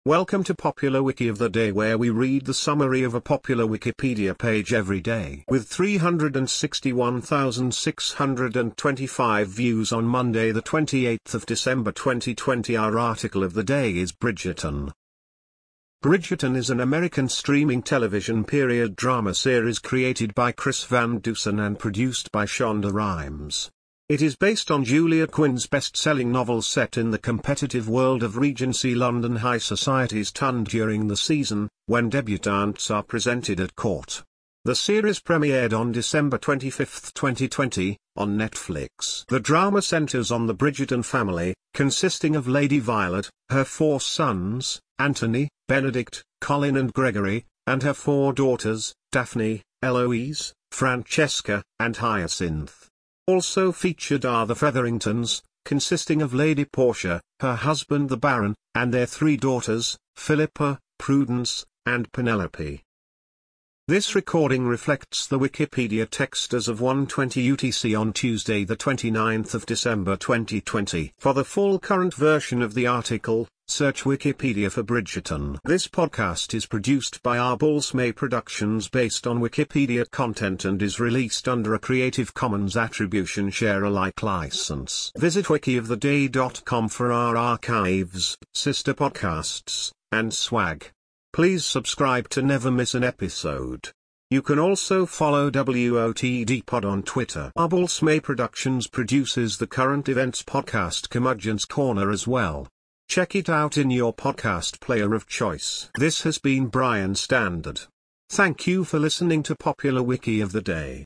Welcome to Popular Wiki of the Day, where we read the summary of a popular Wikipedia page every day. With 361,625 views on Monday the 28th of December 2020, our article of the day is Bridgerton. Bridgerton is an American streaming television period drama series created by Chris Van Dusen and produced by Shonda Rhimes. It is based on Julia Quinn's best-selling novel set in the competitive world of Regency London high society's ton during the season, when debutantes are presented at court. The series premiered on December 25, 2020, on Netflix. The drama centers on the Bridgerton family, consisting of Lady Violet, her 4 sons, Anthony, Benedict, Colin and Gregory, and her 4 daughters, Daphne, Eloise, Francesca, and Hyacinth. Also featured are the Featheringtons, consisting of Lady Portia, her husband the Baron, and their 3 daughters, Philippa, Prudence, and Penelope. This recording reflects the Wikipedia text as of 1:20 UTC on Tuesday the 29th of December 2020. For the full current version of the article, search Wikipedia for Bridgerton. This podcast is produced by Arbalsmay Productions based on Wikipedia content and is released under a Creative Commons Attribution Share Alike license. Visit wikioftheday.com for our archives, sister podcasts, and swag. Please subscribe to never miss an episode. You can also follow WOTD Pod on Twitter. Arbalsmay Productions produces the current events podcast Curmudgeon's Corner as well. Check it out in your podcast player of choice. This has been Brian Standard. Thank you for listening to Popular Wiki of the Day.